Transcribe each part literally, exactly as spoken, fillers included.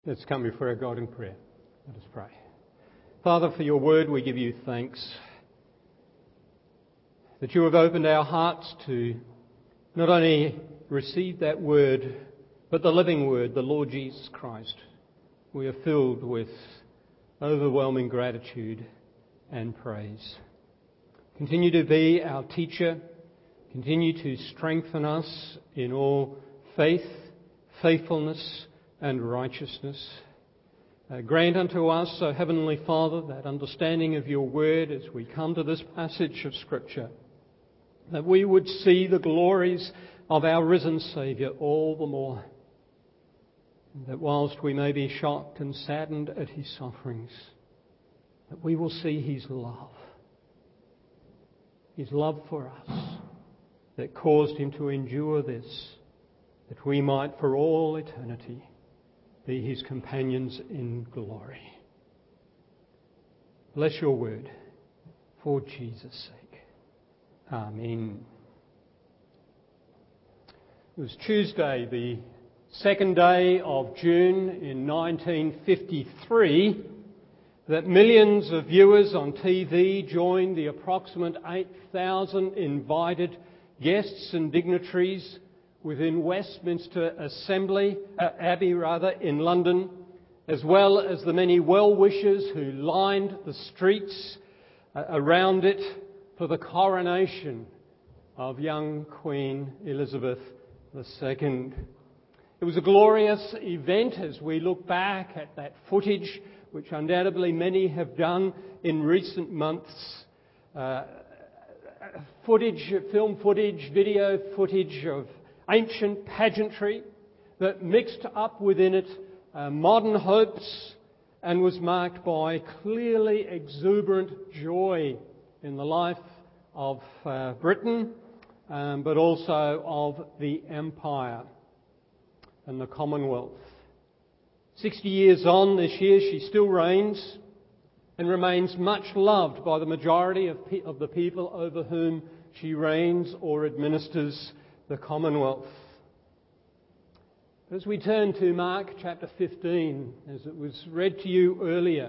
Let's come before our God in prayer. Let us pray. Father, for your word we give you thanks that you have opened our hearts to not only receive that word, but the living word, the Lord Jesus Christ. We are filled with overwhelming gratitude and praise. Continue to be our teacher. Continue to strengthen us in all faith, faithfulness, and righteousness. Uh, grant unto us, O Heavenly Father, that understanding of your word as we come to this passage of Scripture, that we would see the glories of our risen Saviour all the more, and that whilst we may be shocked and saddened at his sufferings, that we will see his love, his love for us, that caused him to endure this, that we might for all eternity be his companions in glory. Bless your word for Jesus' sake. Amen. It was Tuesday, the second day of June in nineteen fifty-three, that millions of viewers on T V joined the approximate eight thousand invited guests and dignitaries within Westminster Assembly, uh, Abbey rather, in London, as well as the many well-wishers who lined the streets uh, around it for the coronation of young Queen Elizabeth the Second. It was a glorious event as we look back at that footage, which undoubtedly many have done in recent months. Uh, footage, film footage, video footage of ancient pageantry that mixed up within it uh, modern hopes and was marked by clearly exuberant joy in the life of uh, Britain, um, but also of the Empire and the Commonwealth. Sixty years on this year, she still reigns and remains much loved by the majority of, pe- of the people over whom she reigns or administers the Commonwealth. As we turn to Mark chapter fifteen, as it was read to you earlier,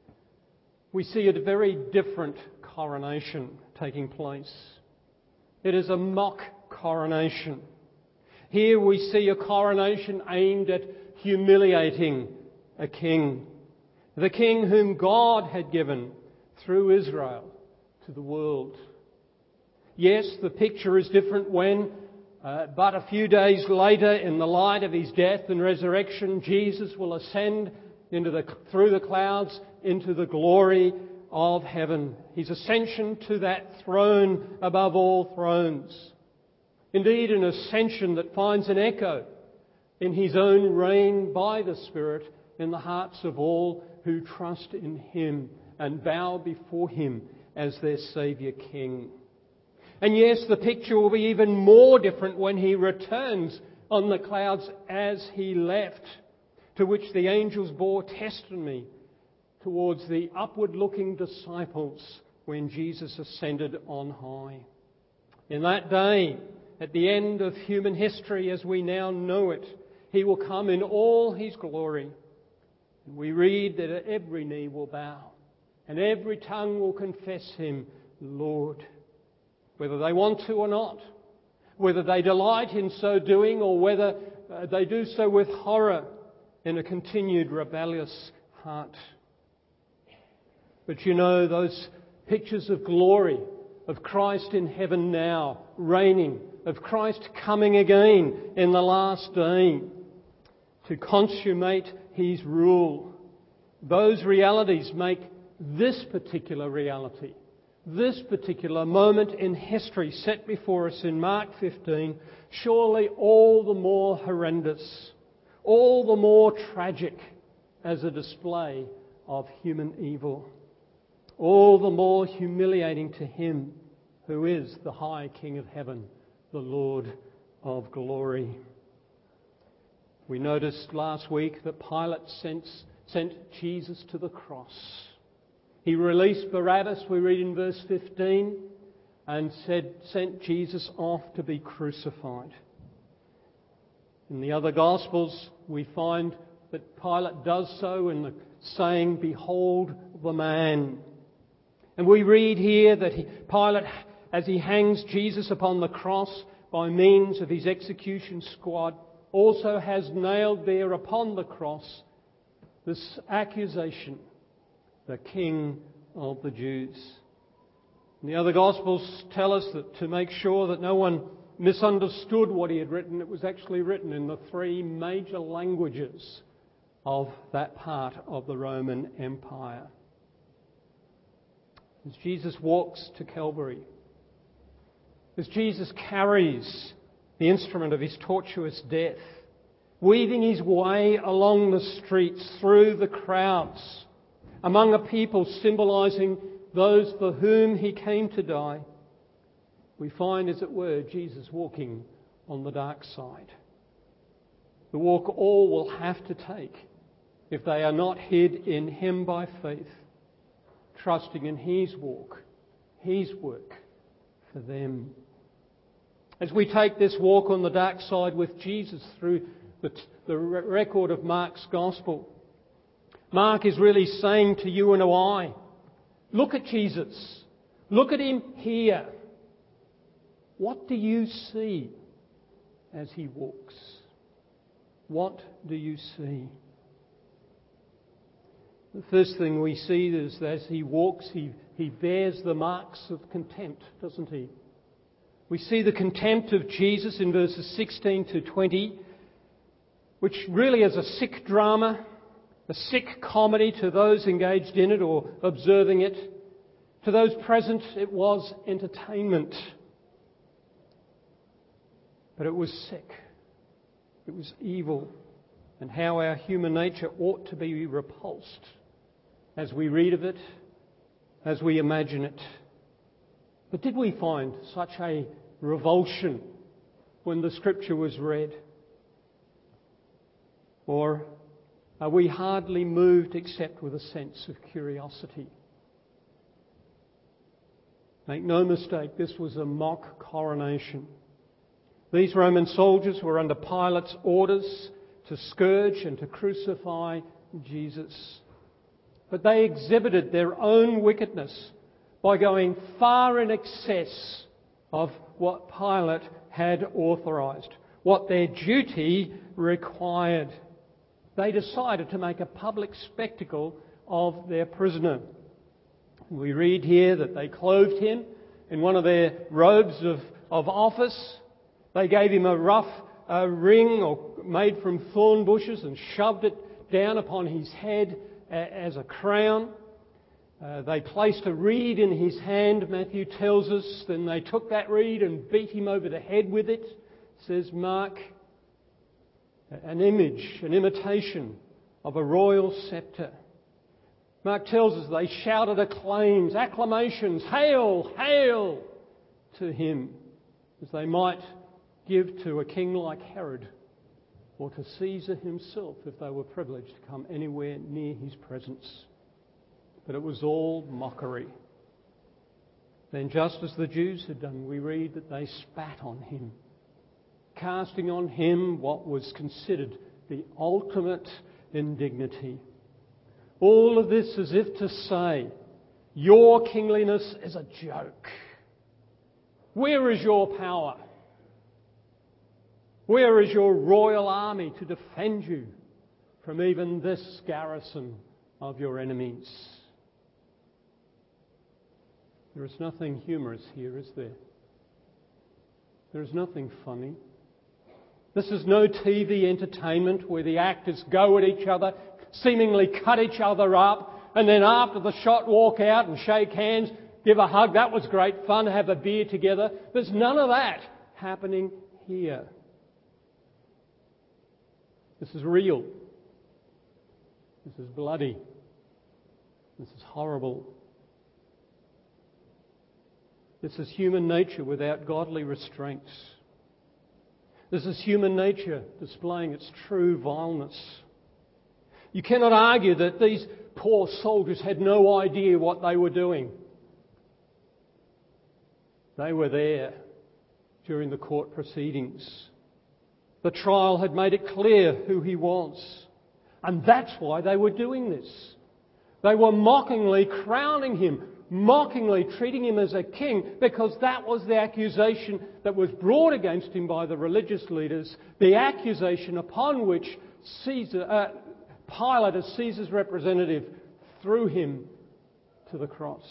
we see a very different coronation taking place. It is a mock coronation. Here we see a coronation aimed at humiliating a king, the king whom God had given through Israel to the world. Yes, the picture is different when Uh, but a few days later, in the light of his death and resurrection, Jesus will ascend into the, through the clouds into the glory of heaven. His ascension to that throne above all thrones. Indeed, an ascension that finds an echo in his own reign by the Spirit in the hearts of all who trust in him and bow before him as their Saviour King. And yes, the picture will be even more different when he returns on the clouds as he left, to which the angels bore testimony towards the upward-looking disciples when Jesus ascended on high. In that day, at the end of human history as we now know it, he will come in all his glory. And we read that every knee will bow and every tongue will confess him Lord. Whether they want to or not, whether they delight in so doing or whether uh, they do so with horror in a continued rebellious heart. But you know, those pictures of glory, of Christ in heaven now, reigning, of Christ coming again in the last day to consummate his rule, those realities make this particular reality, this particular moment in history set before us in Mark fifteen, surely all the more horrendous, all the more tragic as a display of human evil, all the more humiliating to him who is the high King of heaven, the Lord of glory. We noticed last week that Pilate sent, sent Jesus to the cross. He released Barabbas, we read in verse fifteen, and said, sent Jesus off to be crucified. In the other Gospels, we find that Pilate does so in the saying, "Behold the man." And we read here that he, Pilate, as he hangs Jesus upon the cross by means of his execution squad, also has nailed there upon the cross this accusation, "the King of the Jews." And the other Gospels tell us that to make sure that no one misunderstood what he had written, it was actually written in the three major languages of that part of the Roman Empire. As Jesus walks to Calvary, as Jesus carries the instrument of his tortuous death, weaving his way along the streets through the crowds, among a people symbolising those for whom he came to die, we find, as it were, Jesus walking on the dark side. The walk all will have to take if they are not hid in him by faith, trusting in his walk, his work for them. As we take this walk on the dark side with Jesus through the, the record of Mark's Gospel, Mark is really saying to you and I, look at Jesus. Look at him here. What do you see as he walks? What do you see? The first thing we see is that as he walks, he, he bears the marks of contempt, doesn't he? We see the contempt of Jesus in verses sixteen to twenty, which really is a sick drama, a sick comedy to those engaged in it or observing it. To those present, it was entertainment. But it was sick. It was evil. And how our human nature ought to be repulsed as we read of it, as we imagine it. But did we find such a revulsion when the Scripture was read? Or are we hardly moved except with a sense of curiosity? Make no mistake, this was a mock coronation. These Roman soldiers were under Pilate's orders to scourge and to crucify Jesus. But they exhibited their own wickedness by going far in excess of what Pilate had authorised, what their duty required. They decided to make a public spectacle of their prisoner. We read here that they clothed him in one of their robes of, of office. They gave him a rough uh, ring or made from thorn bushes and shoved it down upon his head a, as a crown. Uh, they placed a reed in his hand, Matthew tells us. Then they took that reed and beat him over the head with it, says Mark. An image, an imitation of a royal sceptre. Mark tells us they shouted acclaims, acclamations, "Hail, hail!" to him, as they might give to a king like Herod or to Caesar himself if they were privileged to come anywhere near his presence. But it was all mockery. Then, just as the Jews had done, we read that they spat on him, casting on him what was considered the ultimate indignity. All of this as if to say, your kingliness is a joke. Where is your power? Where is your royal army to defend you from even this garrison of your enemies? There is nothing humorous here, is there? There is nothing funny. This is no T V entertainment where the actors go at each other, seemingly cut each other up, and then after the shot walk out and shake hands, give a hug. That was great fun, have a beer together. There's none of that happening here. This is real. This is bloody. This is horrible. This is human nature without godly restraints. This is human nature displaying its true vileness. You cannot argue that these poor soldiers had no idea what they were doing. They were there during the court proceedings. The trial had made it clear who he was. And that's why they were doing this. They were mockingly crowning him, mockingly treating him as a king, because that was the accusation that was brought against him by the religious leaders, the accusation upon which Caesar, uh, Pilate, as Caesar's representative, threw him to the cross.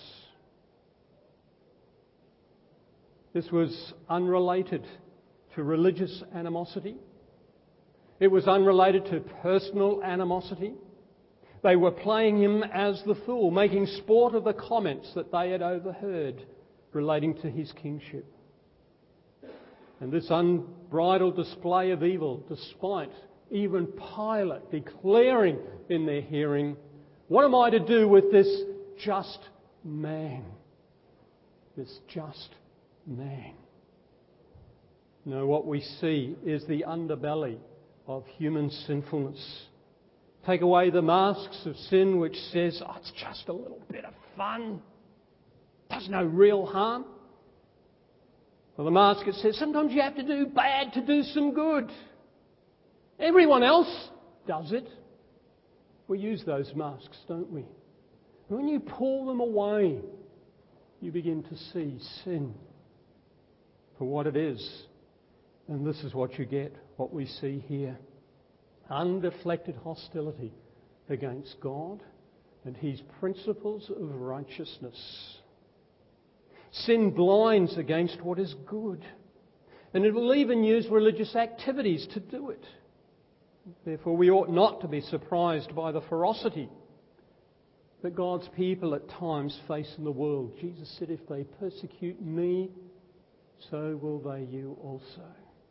This was unrelated to religious animosity. It was unrelated to personal animosity. They were playing him as the fool, making sport of the comments that they had overheard relating to his kingship. And this unbridled display of evil, despite even Pilate declaring in their hearing, "What am I to do with this just man?" This just man. No, what we see is the underbelly of human sinfulness. Take away the masks of sin which says, "Oh, it's just a little bit of fun. Does no real harm." Or the mask that says, "Sometimes you have to do bad to do some good. Everyone else does it." We use those masks, don't we? And when you pull them away, you begin to see sin for what it is. And this is what you get, what we see here. Undeflected hostility against God and His principles of righteousness. Sin blinds against what is good. And it will even use religious activities to do it. Therefore, we ought not to be surprised by the ferocity that God's people at times face in the world. Jesus said, "If they persecute me, so will they you also."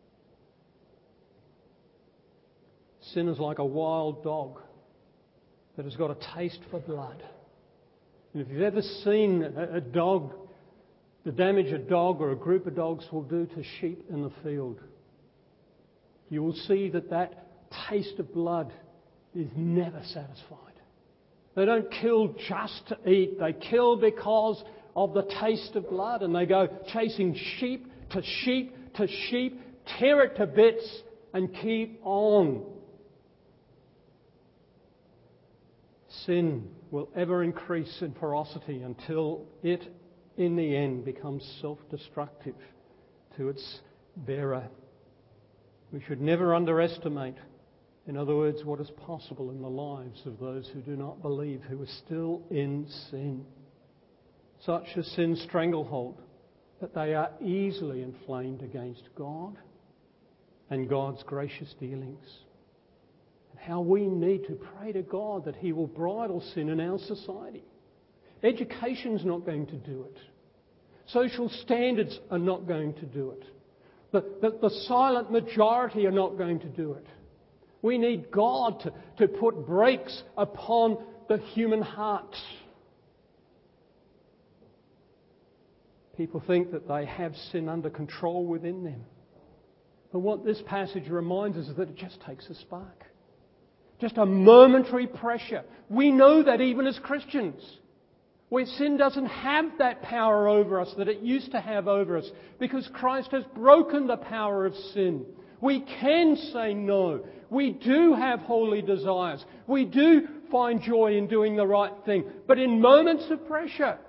Sin is like a wild dog that has got a taste for blood. And if you've ever seen a dog, the damage a dog or a group of dogs will do to sheep in the field, you will see that that taste of blood is never satisfied. They don't kill just to eat. They kill because of the taste of blood. And they go chasing sheep to sheep to sheep, tear it to bits and keep on. Sin will ever increase in ferocity until it, in the end, becomes self-destructive to its bearer. We should never underestimate, in other words, what is possible in the lives of those who do not believe, who are still in sin. Such a sin stranglehold that they are easily inflamed against God and God's gracious dealings. How we need to pray to God that He will bridle sin in our society. Education's not going to do it. Social standards are not going to do it. The, the, the silent majority are not going to do it. We need God to, to put brakes upon the human heart. People think that they have sin under control within them. But what this passage reminds us is that it just takes a spark. Just a momentary pressure. We know that even as Christians, where sin doesn't have that power over us that it used to have over us, because Christ has broken the power of sin. We can say no. We do have holy desires. We do find joy in doing the right thing. But in moments of pressure,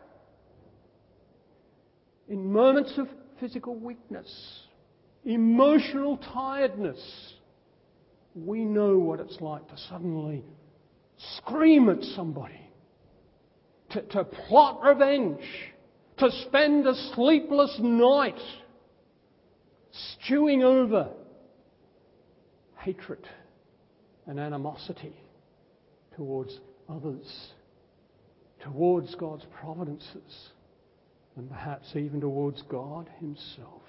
in moments of physical weakness, emotional tiredness, we know what it's like to suddenly scream at somebody, to, to plot revenge, to spend a sleepless night stewing over hatred and animosity towards others, towards God's providences, and perhaps even towards God Himself.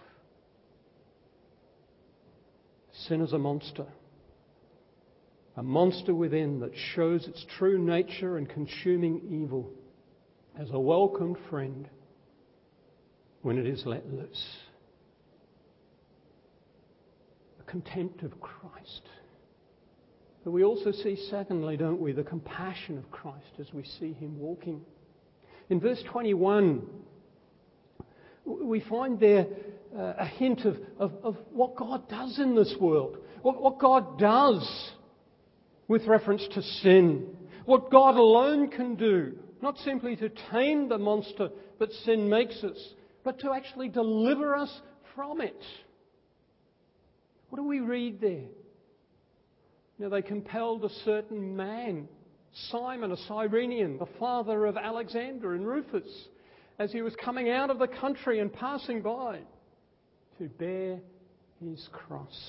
Sin is a monster. A monster within that shows its true nature and consuming evil as a welcomed friend when it is let loose. The contempt of Christ. But we also see, secondly, don't we, the compassion of Christ as we see Him walking. In verse twenty-one, we find there uh, a hint of, of, of what God does in this world. What, what God does with reference to sin. What God alone can do, not simply to tame the monster that sin makes us, but to actually deliver us from it. What do we read there? You know, they compelled a certain man, Simon, a Cyrenian, the father of Alexander and Rufus, as he was coming out of the country and passing by, to bear his cross.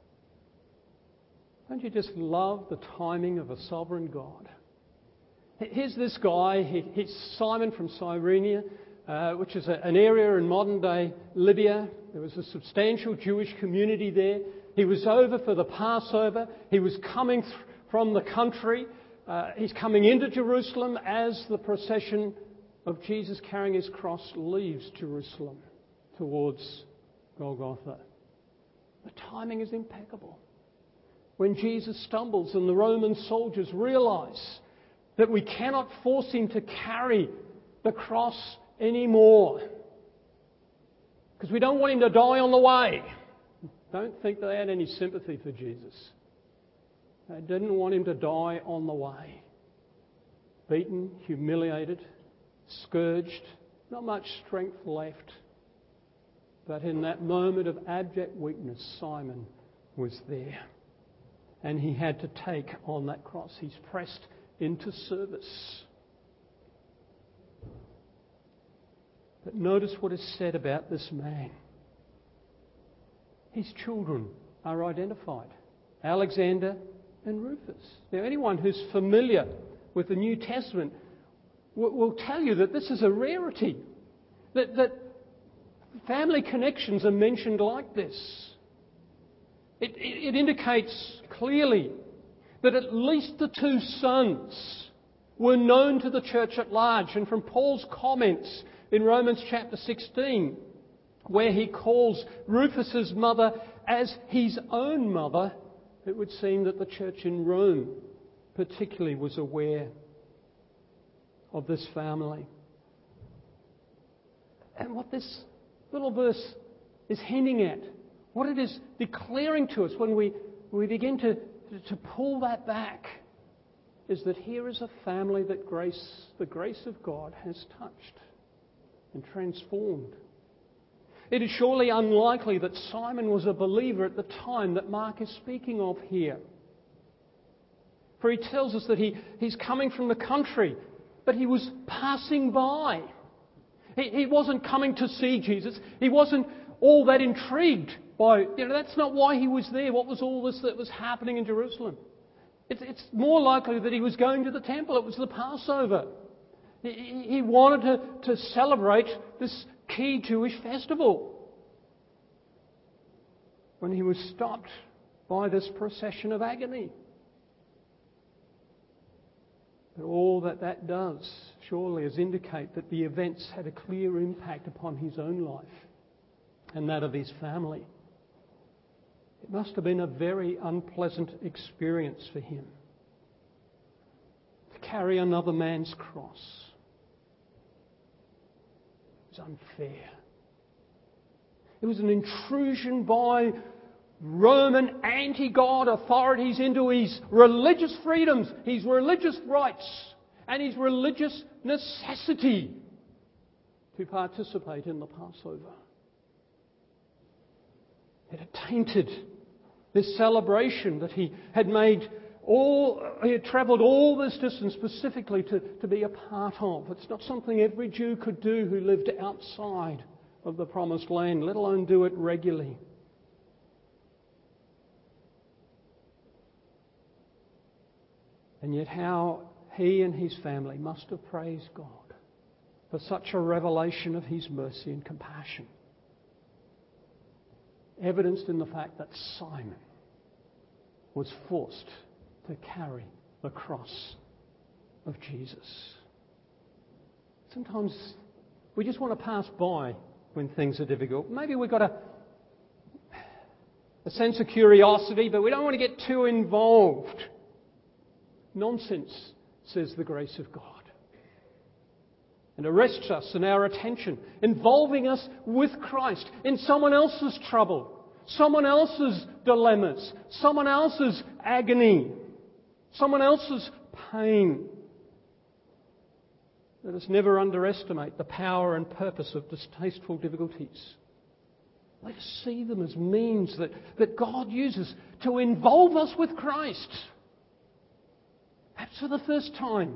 Don't you just love the timing of a sovereign God? Here's this guy, he, he's Simon from Cyrenia, uh, which is a, an area in modern-day Libya. There was a substantial Jewish community there. He was over for the Passover. He was coming th- from the country. Uh, he's coming into Jerusalem as the procession of Jesus carrying his cross leaves Jerusalem towards Golgotha. The timing is impeccable. When Jesus stumbles and the Roman soldiers realise that we cannot force him to carry the cross anymore because we don't want him to die on the way. Don't think they had any sympathy for Jesus. They didn't want him to die on the way. Beaten, humiliated, scourged, not much strength left. But in that moment of abject weakness, Simon was there. And he had to take on that cross. He's pressed into service. But notice what is said about this man. His children are identified. Alexander and Rufus. Now, anyone who's familiar with the New Testament will, will tell you that this is a rarity. That, that family connections are mentioned like this. It, it, it indicates clearly that at least the two sons were known to the church at large. And from Paul's comments in Romans chapter sixteen, where he calls Rufus's mother as his own mother, it would seem that the church in Rome particularly was aware of this family. And what this little verse is hinting at, what it is declaring to us when we, we begin to, to pull that back, is that here is a family that grace, the grace of God has touched and transformed. It is surely unlikely that Simon was a believer at the time that Mark is speaking of here. For he tells us that he, he's coming from the country, but he was passing by. He, he wasn't coming to see Jesus. He wasn't all that intrigued by, you know, that's not why he was there. What was all this that was happening in Jerusalem? It's, it's more likely that he was going to the temple. It was the Passover. He, he wanted to, to celebrate this key Jewish festival. When he was stopped by this procession of agony. But all that that does, surely, is indicate that the events had a clear impact upon his own life and that of his family. It must have been a very unpleasant experience for him to carry another man's cross. It was unfair. It was an intrusion by Roman anti-God authorities into his religious freedoms, his religious rights, and his religious necessity to participate in the Passover. It had tainted this celebration that he had made all, he had travelled all this distance specifically to, to be a part of. It's not something every Jew could do who lived outside of the Promised Land, let alone do it regularly. And yet how he and his family must have praised God for such a revelation of his mercy and compassion. Evidenced in the fact that Simon was forced to carry the cross of Jesus. Sometimes we just want to pass by when things are difficult. Maybe we've got a, a sense of curiosity, but we don't want to get too involved. Nonsense, says the grace of God. And arrests us in our attention, involving us with Christ in someone else's trouble, someone else's dilemmas, someone else's agony. someone else's pain. Let us never underestimate the power and purpose of distasteful difficulties. Let us see them as means that, that God uses to involve us with Christ. Perhaps for the first time.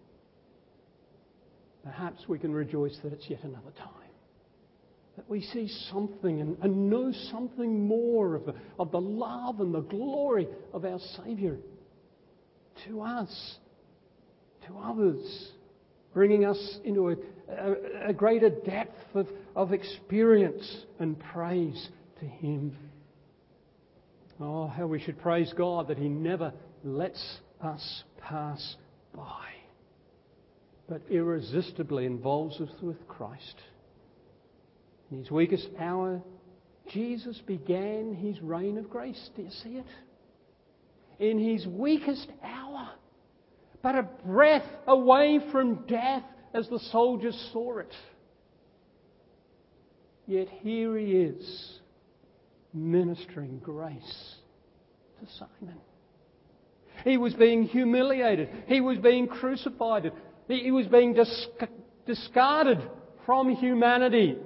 Perhaps we can rejoice that it's yet another time. That we see something and, and know something more of the, of the love and the glory of our Saviour to us, to others, bringing us into a, a, a greater depth of, of experience and praise to Him. Oh, how we should praise God that He never lets us pass by, but irresistibly involves us with Christ. In His weakest hour, Jesus began His reign of grace. Do you see it? In His weakest hour, but a breath away from death as the soldiers saw it. Yet here He is, ministering grace to Simon. He was being humiliated. He was being crucified. He was being dis- discarded from humanity.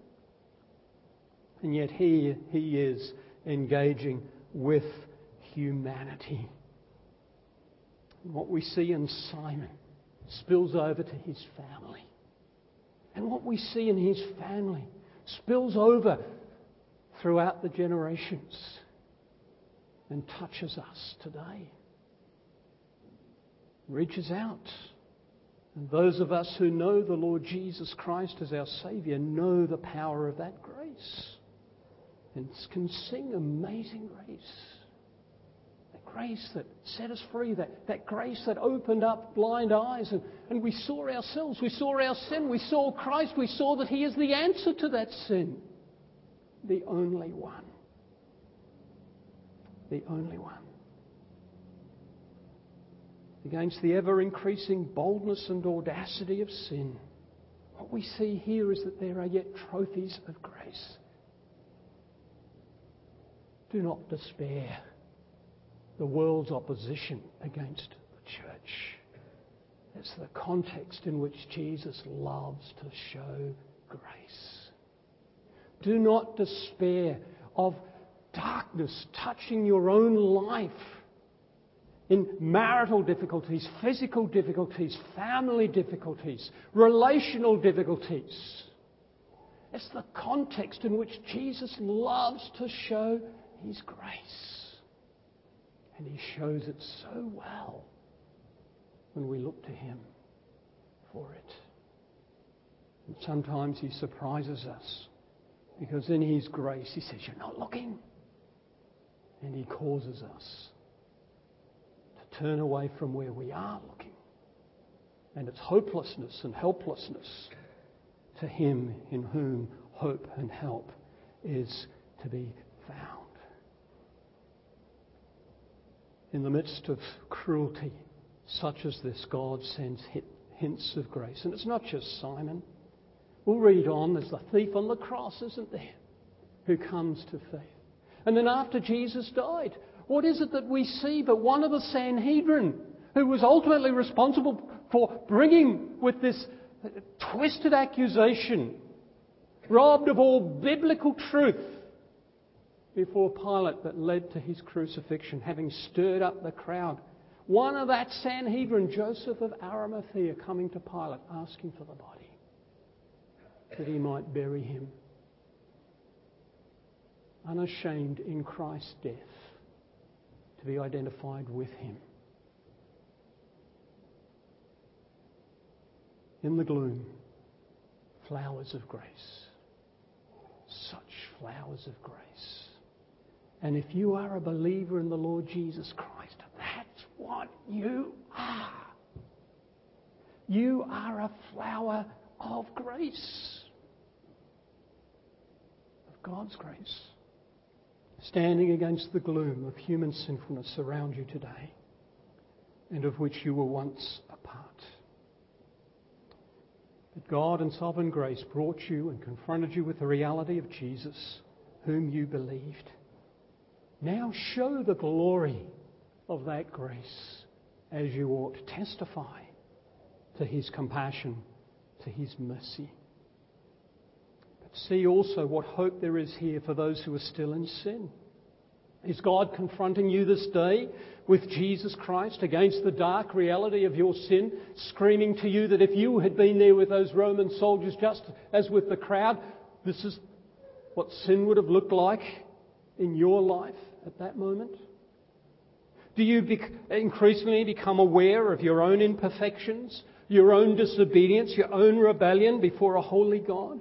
And yet here He is engaging with humanity. What we see in Simon spills over to his family. And what we see in his family spills over throughout the generations and touches us today. Reaches out. And those of us who know the Lord Jesus Christ as our Saviour know the power of that grace. And can sing Amazing Grace. That grace that set us free, that, that grace that opened up blind eyes, and, and we saw ourselves, we saw our sin, we saw Christ, we saw that He is the answer to that sin. The only one. The only one. Against the ever-increasing boldness and audacity of sin, what we see here is that there are yet trophies of grace. Do not despair the world's opposition against the church. It's the context in which Jesus loves to show grace. Do not despair of darkness touching your own life in marital difficulties, physical difficulties, family difficulties, relational difficulties. It's the context in which Jesus loves to show His grace. And He shows it so well when we look to Him for it. And sometimes He surprises us because in His grace He says, "You're not looking." And He causes us to turn away from where we are looking. And it's hopelessness and helplessness to Him in whom hope and help is to be found. In the midst of cruelty such as this, God sends hints of grace. And it's not just Simon. We'll read on. There's the thief on the cross, isn't there, who comes to faith. And then after Jesus died, what is it that we see but one of the Sanhedrin, who was ultimately responsible for bringing with this twisted accusation, robbed of all biblical truth, before Pilate, that led to His crucifixion, having stirred up the crowd. One of that Sanhedrin, Joseph of Arimathea, coming to Pilate, asking for the body, that he might bury Him. Unashamed in Christ's death, to be identified with Him. In the gloom, flowers of grace. Such flowers of grace. And if you are a believer in the Lord Jesus Christ, that's what you are. You are a flower of grace. Of God's grace. Standing against the gloom of human sinfulness around you today, and of which you were once a part. But God in sovereign grace brought you and confronted you with the reality of Jesus, whom you believed. Now show the glory of that grace as you ought, testify to his compassion, to his mercy. But see also what hope there is here for those who are still in sin. Is God confronting you this day with Jesus Christ against the dark reality of your sin, screaming to you that if you had been there with those Roman soldiers, just as with the crowd, this is what sin would have looked like in your life at that moment? Do you bec- increasingly become aware of your own imperfections, your own disobedience, your own rebellion before a holy God?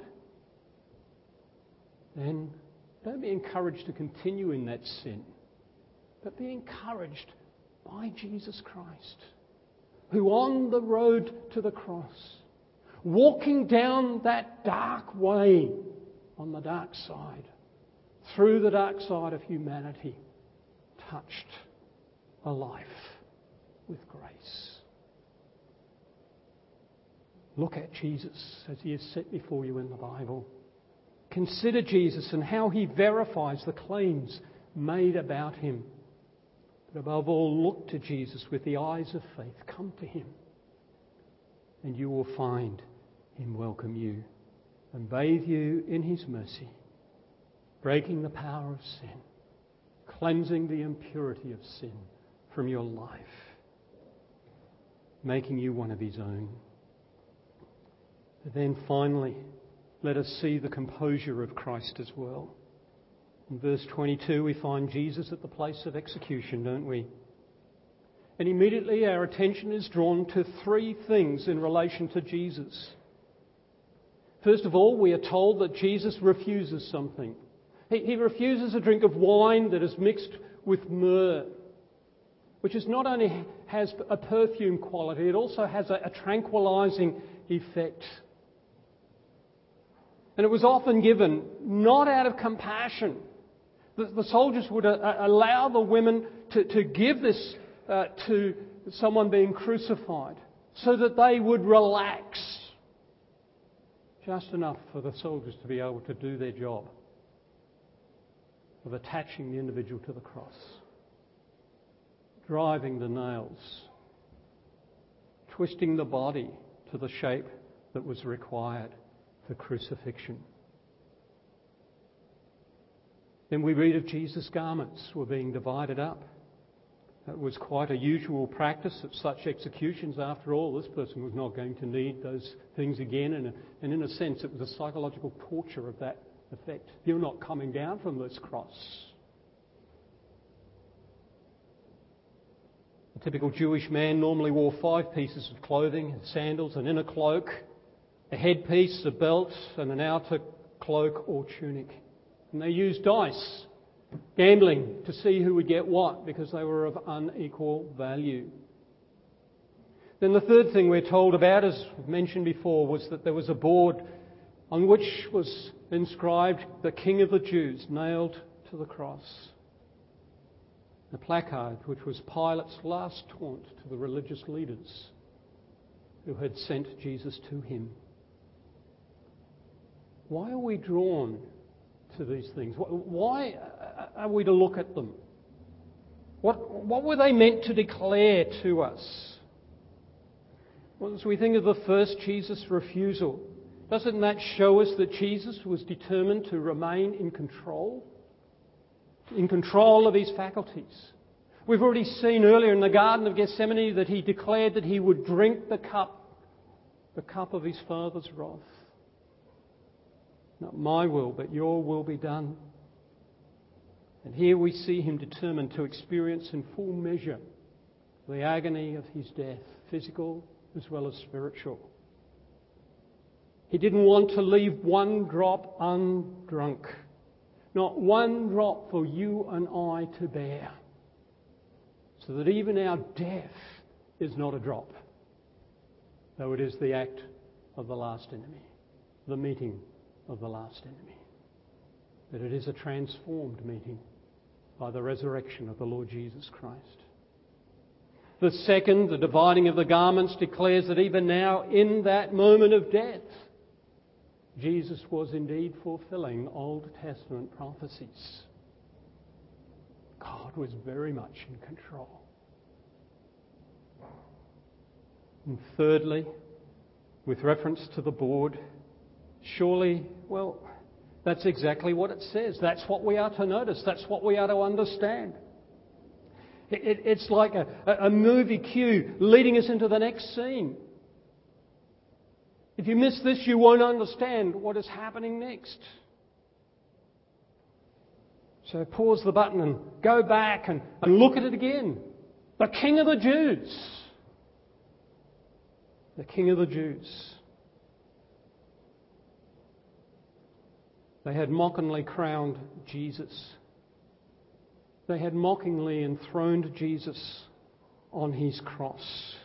Then don't be encouraged to continue in that sin, but be encouraged by Jesus Christ, who on the road to the cross, walking down that dark way on the dark side, through the dark side of humanity, touched a life with grace. Look at Jesus as he is set before you in the Bible. Consider Jesus and how he verifies the claims made about him. But above all, look to Jesus with the eyes of faith. Come to him, and you will find him welcome you and bathe you in his mercy, breaking the power of sin, cleansing the impurity of sin from your life, making you one of his own. But then finally, let us see the composure of Christ as well. In verse twenty-two, we find Jesus at the place of execution, don't we? And immediately our attention is drawn to three things in relation to Jesus. First of all, we are told that Jesus refuses something. He, he refuses a drink of wine that is mixed with myrrh, which is not only has a perfume quality, it also has a, a tranquilizing effect. And it was often given not out of compassion. The, the soldiers would uh, allow the women to, to give this uh, to someone being crucified so that they would relax. Just enough for the soldiers to be able to do their job of attaching the individual to the cross, driving the nails, twisting the body to the shape that was required for crucifixion. Then we read of Jesus' garments were being divided up. That was quite a usual practice at such executions. After all, this person was not going to need those things again, and, and in a sense it was a psychological torture of that effect. You're not coming down from this cross. A typical Jewish man normally wore five pieces of clothing: sandals, an inner cloak, a headpiece, a belt, and an outer cloak or tunic. And they used dice, gambling, to see who would get what, because they were of unequal value. Then the third thing we're told about, as mentioned before, was that there was a board on which was inscribed "The King of the Jews," nailed to the cross. A placard which was Pilate's last taunt to the religious leaders who had sent Jesus to him. Why are we drawn to these things? Why are we to look at them? What, what were they meant to declare to us? Well, as we think of the first, Jesus' refusal, doesn't that show us that Jesus was determined to remain in control? In control of his faculties. We've already seen earlier in the Garden of Gethsemane that he declared that he would drink the cup, the cup of his Father's wrath. Not my will, but your will be done. And here we see him determined to experience in full measure the agony of his death, physical as well as spiritual. He didn't want to leave one drop undrunk. Not one drop for you and I to bear. So that even our death is not a drop, though it is the act of the last enemy, the meeting of the last enemy. But it is a transformed meeting by the resurrection of the Lord Jesus Christ. The second, the dividing of the garments, declares that even now, in that moment of death, Jesus was indeed fulfilling Old Testament prophecies. God was very much in control. And thirdly, with reference to the board, surely, well, that's exactly what it says. That's what we are to notice. That's what we are to understand. It, it, it's like a, a movie cue leading us into the next scene. If you miss this, you won't understand what is happening next. So pause the button and go back and, and look at it again. The King of the Jews. The King of the Jews. They had mockingly crowned Jesus. They had mockingly enthroned Jesus on his cross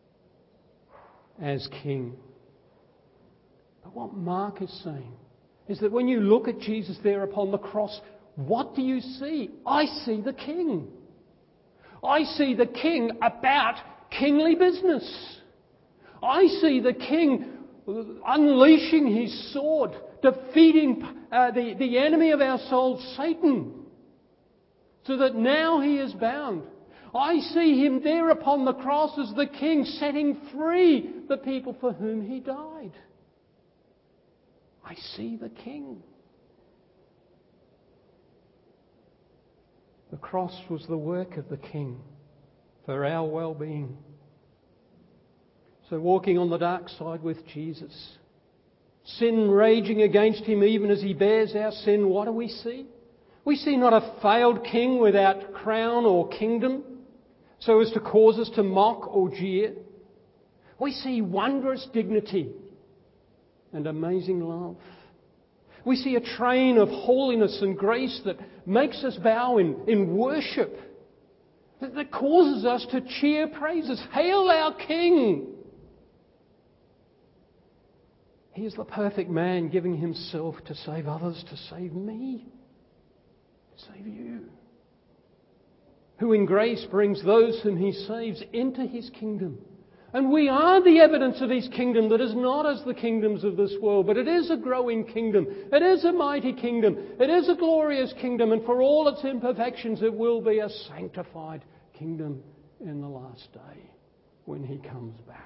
as King. But what Mark is saying is that when you look at Jesus there upon the cross, what do you see? I see the King. I see the King about kingly business. I see the King unleashing his sword, defeating uh, the, the enemy of our souls, Satan, so that now he is bound. I see him there upon the cross as the King, setting free the people for whom he died. I see the King. The cross was the work of the King for our well-being. So walking on the dark side with Jesus, sin raging against him even as he bears our sin, what do we see? We see not a failed king without crown or kingdom, so as to cause us to mock or jeer. We see wondrous dignity and amazing love. We see a train of holiness and grace that makes us bow in, in worship, that, that causes us to cheer praises. Hail our King! He is the perfect man, giving himself to save others, to save me, to save you. Who in grace brings those whom he saves into his kingdom. And we are the evidence of his kingdom that is not as the kingdoms of this world, but it is a growing kingdom. It is a mighty kingdom. It is a glorious kingdom. And for all its imperfections, it will be a sanctified kingdom in the last day when he comes back.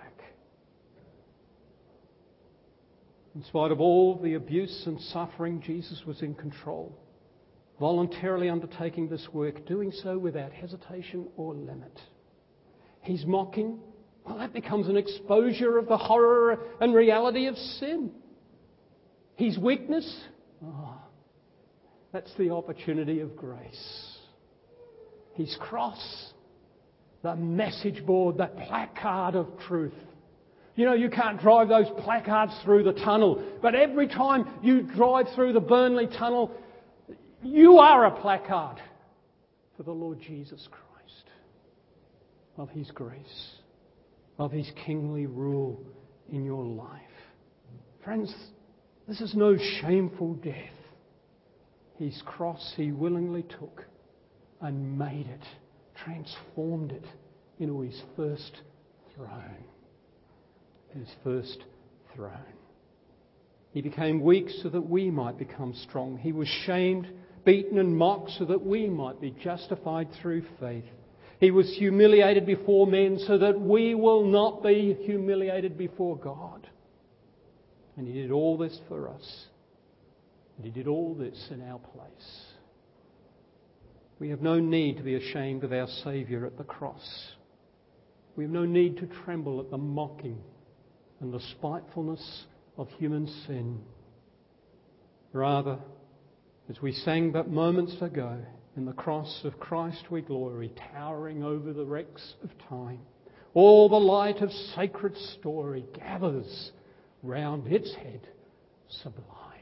In spite of all the abuse and suffering, Jesus was in control, voluntarily undertaking this work, doing so without hesitation or limit. His mocking, well, that becomes an exposure of the horror and reality of sin. His weakness, oh, that's the opportunity of grace. His cross, the message board, the placard of truth. You know, you can't drive those placards through the tunnel, but every time you drive through the Burnley Tunnel, you are a placard for the Lord Jesus Christ, of his grace, of his kingly rule in your life. Friends, this is no shameful death. His cross he willingly took and made it, transformed it into his first throne. His first throne. He became weak so that we might become strong. He was shamed, beaten and mocked so that we might be justified through faith. He was humiliated before men so that we will not be humiliated before God. And he did all this for us. And he did all this in our place. We have no need to be ashamed of our Saviour at the cross. We have no need to tremble at the mocking and the spitefulness of human sin. Rather, as we sang but moments ago, in the cross of Christ we glory, towering over the wrecks of time. All the light of sacred story gathers round its head sublime.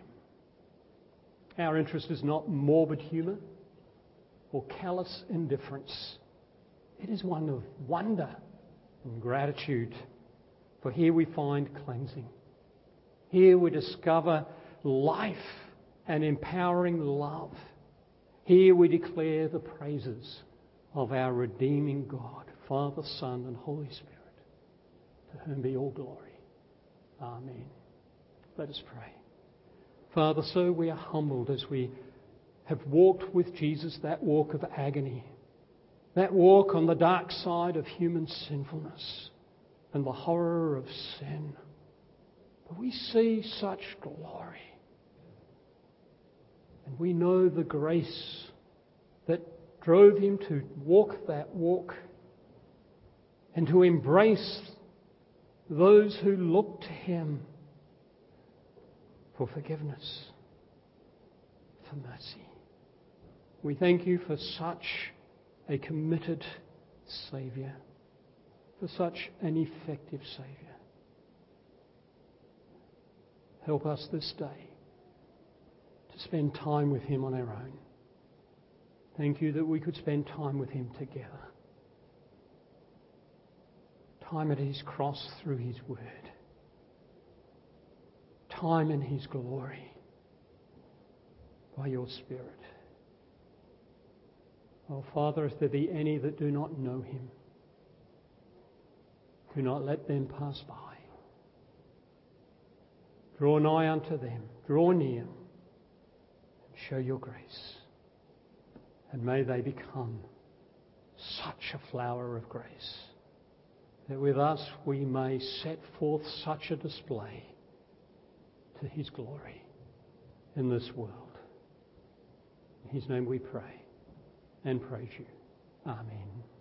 Our interest is not morbid humour or callous indifference. It is one of wonder and gratitude. For here we find cleansing. Here we discover life and empowering love. Here we declare the praises of our redeeming God, Father, Son and Holy Spirit, to whom be all glory. Amen. Let us pray. Father, so we are humbled as we have walked with Jesus that walk of agony, that walk on the dark side of human sinfulness. and the horror of sin. But we see such glory. And we know the grace that drove him to walk that walk and to embrace those who look to him for forgiveness, for mercy. We thank you for such a committed Saviour, for such an effective Saviour. Help us this day to spend time with him on our own. Thank you that we could spend time with him together. Time at his cross through his word. Time in his glory by your Spirit. Oh, Father, if there be any that do not know him, do not let them pass by. Draw nigh unto them, draw near, and show your grace. And may they become such a flower of grace that with us we may set forth such a display to his glory in this world. In his name we pray and praise you. Amen.